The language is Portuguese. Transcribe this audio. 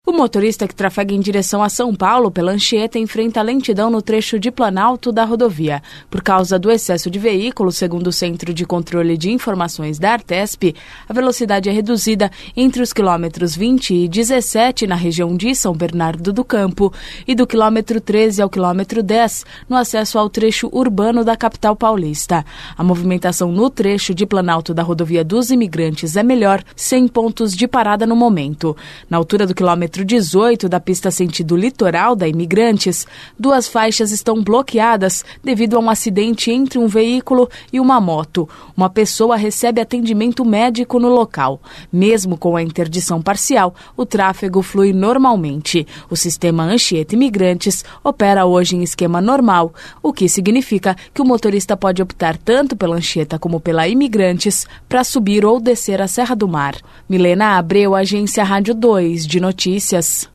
O motorista que trafega em direção a São Paulo pela Anchieta enfrenta lentidão no trecho de Planalto da rodovia. Por causa do excesso de veículos, segundo o Centro de Controle de Informações da Artesp, a velocidade é reduzida entre os quilômetros 20 e 17 na região de São Bernardo do Campo e do quilômetro 13 ao quilômetro 10 no acesso ao trecho urbano da capital paulista. A movimentação no trecho de Planalto da rodovia dos Imigrantes é melhor, sem pontos de parada no momento. Na altura do quilômetro 18 da pista sentido litoral da Imigrantes, 2 faixas estão bloqueadas devido a um acidente entre um veículo e uma moto. Uma pessoa recebe atendimento médico no local. Mesmo com a interdição parcial, o tráfego flui normalmente. O sistema Anchieta Imigrantes opera hoje em esquema normal, o que significa que o motorista pode optar tanto pela Anchieta como pela Imigrantes para subir ou descer a Serra do Mar. Milena Abreu, Agência Rádio 2 de Notícias.